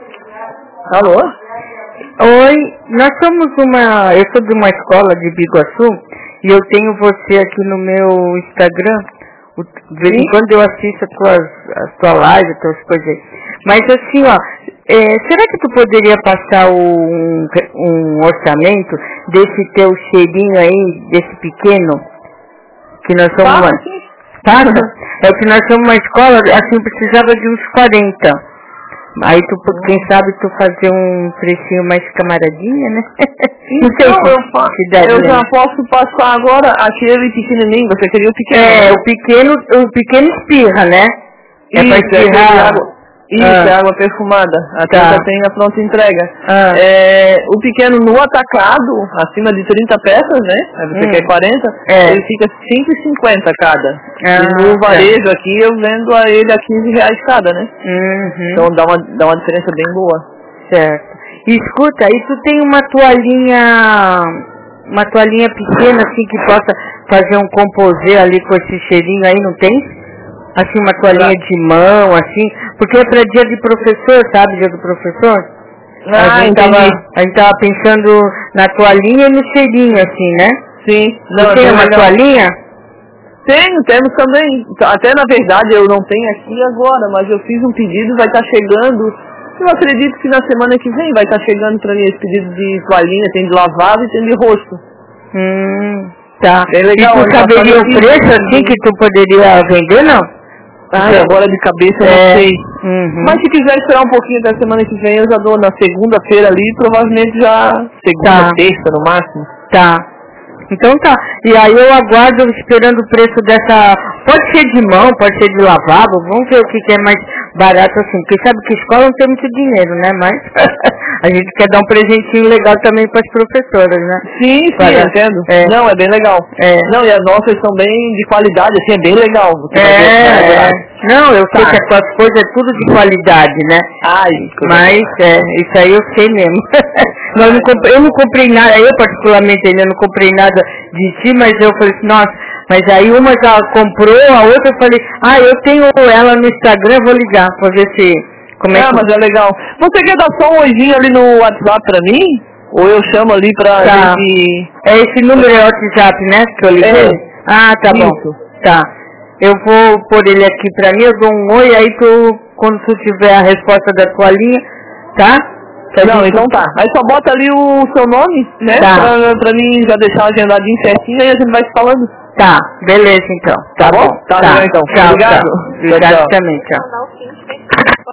Alô? Oi, eu sou de uma escola de Biguaçu e eu tenho você aqui no meu Instagram. De vez em quando eu assisto as tuas lives, as tuas coisas aí. Mas assim, ó, será que tu poderia passar um orçamento desse teu cheirinho aí, desse pequeno? Que nós somos Passa? É que nós somos uma escola, assim, precisava de uns 40. Aí quem sabe tu fazer um precinho mais camaradinha, né? Então, eu já posso passar agora aquele pequenininho, você queria o pequeno? O pequeno espirra, né? É pra espirrar. Isso, é água perfumada. Até já tem a pronta entrega. O pequeno no atacado, acima de 30 peças, né? Aí você quer 40, ele fica 5,50 cada. E no varejo aqui eu vendo a ele a R$15 cada, né? Então dá uma diferença bem boa. Certo. E escuta, aí tu tem uma toalhinha pequena assim que possa fazer um composê ali com esse cheirinho aí, não tem? Assim, uma toalhinha de mão, assim, porque é pra dia de professor, sabe, dia do professor? A gente tava pensando na toalhinha e no cheirinho, assim, né? Sim. Não, tem uma toalhinha? Temos também. Até na verdade eu não tenho aqui agora, mas eu fiz um pedido, vai estar chegando. Eu acredito que na semana que vem vai estar chegando pra mim esse pedido de toalhinha, tem de lavado e tem de rosto. Tá. É legal, e tu saberia o preço, assim, que tu poderia vender, não? Agora de cabeça eu não sei. Mas se quiser esperar um pouquinho até a semana que vem, eu já dou na segunda-feira ali, provavelmente já segunda, terça no máximo. Tá. Então tá. E aí eu aguardo esperando o preço dessa... Pode ser de mão, pode ser de lavabo, vamos ver o que é mais barato assim. Porque sabe que escola não tem muito dinheiro, né? Mas a gente quer dar um presentinho legal também para as professoras, né? Sim, eu entendo. Não, é bem legal. Não, e as nossas são bem de qualidade, assim, é bem legal. Não, eu sei que as tuas coisas é tudo de qualidade, né? Mas isso aí eu sei mesmo. Eu não comprei nada, eu particularmente ainda não comprei nada de ti, mas eu falei assim, nossa, mas aí uma já comprou, a outra eu falei, eu tenho ela no Instagram, vou ligar pra ver se... mas é legal. Você quer dar só um oizinho ali no WhatsApp pra mim? Ou eu chamo ali pra gente... Esse número é WhatsApp, né, que eu liguei? Tá bom. Tá. Eu vou pôr ele aqui pra mim, eu dou um oi, aí quando tu tiver a resposta da tua linha, tá? Então tá. Aí só bota ali o seu nome, né? Pra mim já deixar agendadinho certinho e a gente vai se falando. Tá, beleza então. Tá bom? Tá bom então. Tchau, Obrigado. Obrigado também, tchau.